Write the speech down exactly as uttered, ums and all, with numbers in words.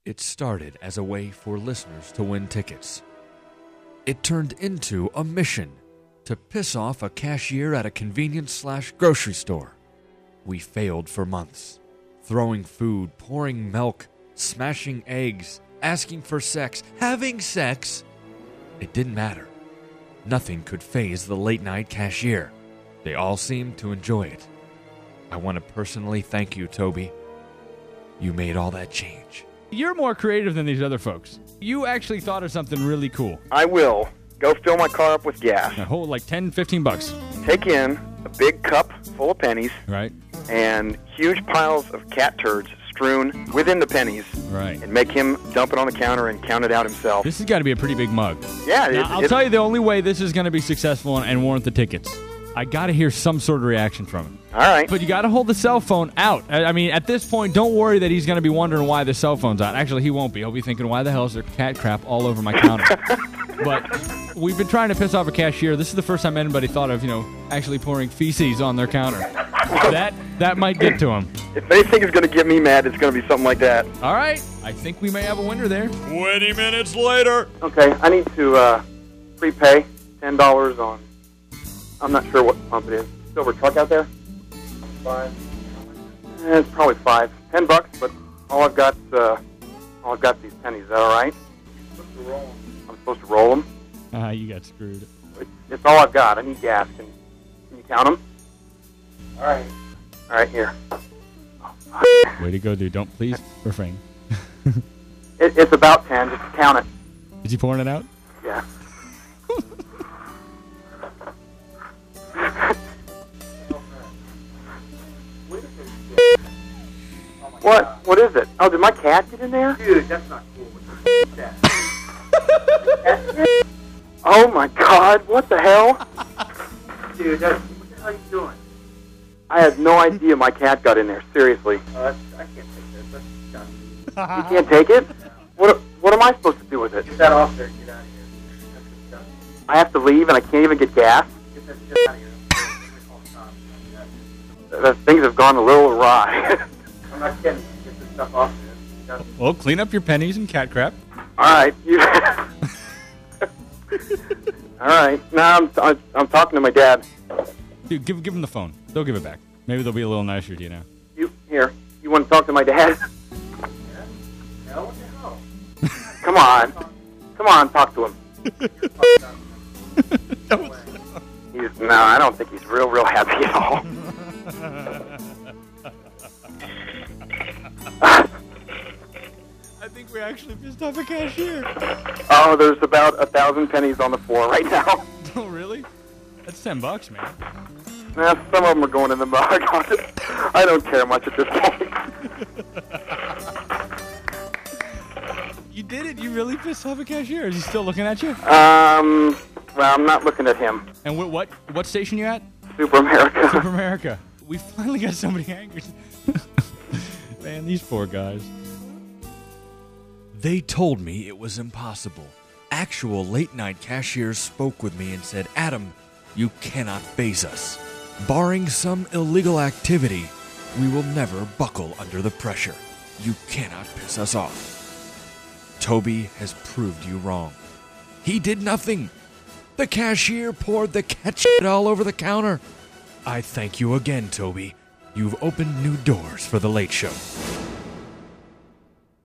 It started as a way for listeners to win tickets. It turned into a mission to piss off a cashier at a convenience slash grocery store. We failed for months, throwing food, pouring milk, smashing eggs, asking for sex, having sex. It didn't matter. Nothing could faze the late-night cashier. They all seemed to enjoy it. I want to personally thank you, Toby. You made all that change. You're more creative than these other folks. You actually thought of something really cool. I will. Go fill my car up with gas. A whole, like ten, fifteen bucks. Take in a big cup full of pennies. Right. And huge piles of cat turds strewn within the pennies. Right. And make him dump it on the counter and count it out himself. This has got to be a pretty big mug. Yeah. It, now, I'll it, tell you the only way this is going to be successful and, and warrant the tickets. I got to hear some sort of reaction from him. All right. But you got to hold the cell phone out. I, I mean, at this point, don't worry that he's going to be wondering why the cell phone's out. Actually, he won't be. He'll be thinking, why the hell is there cat crap all over my counter? But we've been trying to piss off a cashier. This is the first time anybody thought of, you know, actually pouring feces on their counter. that that might get to him. If anything is going to get me mad, it's going to be something like that. All right. I think we may have a winner there. twenty minutes later. Okay, I need to uh, prepay ten dollars on, I'm not sure what pump it is. Silver truck out there? Five. Eh, it's probably five. Ten bucks, but all I've got, uh, all I've got these pennies. Is that all right? You're supposed to roll them. I'm supposed to roll them? Ah, uh, you got screwed. It's, it's all I've got. I need gas. Can, can you count them? All right. All right, here. Oh, way to go, dude. Don't please refrain. it, it's about ten. Just count it. Is he pouring it out? Yeah. What? What is it? Oh, did my cat get in there? Dude, that's not cool. Cat. Oh my God! What the hell? Dude, that's, what the hell are you doing? I had no idea my cat got in there. Seriously. Uh, I can't take this. That's disgusting. You can't take it? What? What am I supposed to do with it? Get that off there. Get out of here. That's disgusting. I have to leave, and I can't even get gas. Get that shit out of here. The things have gone a little awry. I'm not kidding. Get this stuff off there. Well, clean up your pennies and cat crap. All right. You All right. Now I'm, I'm I'm talking to my dad. Dude, give give him the phone. They'll give it back. Maybe they'll be a little nicer to you now. You here? You want to talk to my dad? Yeah. No. What the hell? Come on. Come on. Talk to him. He's, no, I don't think he's real, real happy at all. I think we actually pissed off a cashier. Oh, there's about a thousand pennies on the floor right now. Oh, really? That's ten bucks, man. Nah, some of them are going in the mug. I don't care much at this point. You did it. You really pissed off a cashier. Is he still looking at you? Um, well, I'm not looking at him. And what what, what station you at? Super America. Super America. We finally got somebody angry. Man, these poor guys. They told me it was impossible. Actual late-night cashiers spoke with me and said, Adam, you cannot faze us. Barring some illegal activity, we will never buckle under the pressure. You cannot piss us off. Toby has proved you wrong. He did nothing. The cashier poured the cat shit all over the counter. I thank you again, Toby. You've opened new doors for The Late Show.